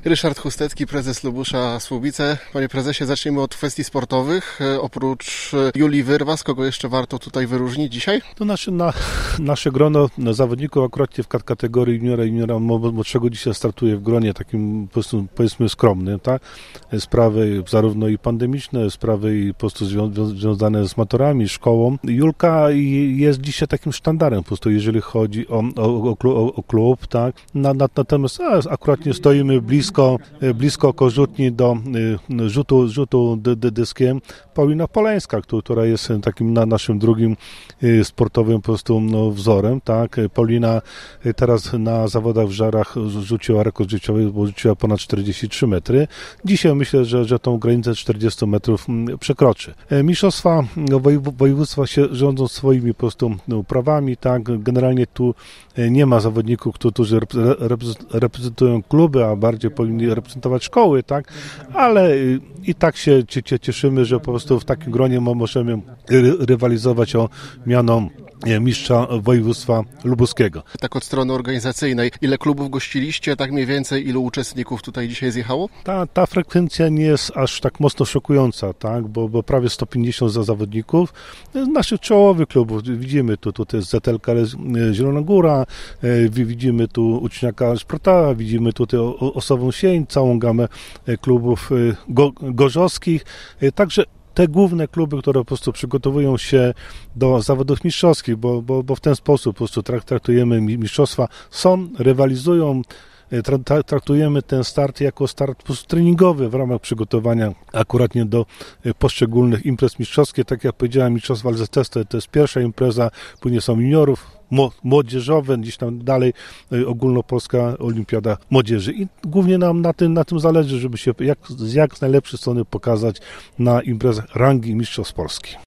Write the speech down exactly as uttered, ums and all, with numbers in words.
Ryszard Chustecki, prezes Lubusza Słubice. Panie prezesie, zacznijmy od kwestii sportowych. Oprócz Julii Wyrwas, kogo jeszcze warto tutaj wyróżnić dzisiaj? To nasze, na, nasze grono zawodników akurat w kategorii juniora i juniora młodszego dzisiaj startuje w gronie takim po prostu, powiedzmy skromnym, tak? Sprawy zarówno i pandemiczne, sprawy i po prostu związane z maturami, szkołą. Julka jest dzisiaj takim sztandarem po prostu, jeżeli chodzi o, o, o, o klub, tak? Natomiast akurat nie stoimy blisko blisko korzutni do rzutu, rzutu dyskiem. Paulina Polańska, która jest takim na naszym drugim sportowym po prostu no, wzorem. Tak? Paulina teraz na zawodach w Żarach rzuciła rekord życiowy, bo rzuciła ponad czterdzieści trzy metry. Dzisiaj myślę, że, że tą granicę czterdzieści metrów przekroczy. Mistrzostwa województwa się rządzą swoimi po prostu prawami. Tak? Generalnie tu nie ma zawodników, którzy reprezentują kluby, a bardziej powinni reprezentować szkoły, tak? Ale i tak się cieszymy, że po prostu w takim gronie możemy rywalizować o miano mistrza województwa lubuskiego. Tak od strony organizacyjnej, ile klubów gościliście, tak mniej więcej, ilu uczestników tutaj dzisiaj zjechało? Ta, ta frekwencja nie jest aż tak mocno szokująca, tak? bo, bo prawie sto pięćdziesiąt za zawodników z naszych czołowych klubów. Widzimy tu, tu jest Z L K Zielona Góra, widzimy tu Uczniaka Szprota, widzimy tutaj Osową Sień, całą gamę klubów go, gorzowskich, także te główne kluby, które po prostu przygotowują się do zawodów mistrzowskich, bo, bo, bo w ten sposób po prostu traktujemy mistrzostwa, są, rywalizują, traktujemy ten start jako start po prostu treningowy w ramach przygotowania akuratnie do poszczególnych imprez mistrzowskich. Tak jak powiedziałem, mistrzostwa L Z S to, to jest pierwsza impreza, później są juniorów, młodzieżowe, gdzieś tam dalej ogólnopolska olimpiada młodzieży i głównie nam na tym, na tym zależy, żeby się jak, z jak najlepszej strony pokazać na imprezach rangi mistrzostw Polski.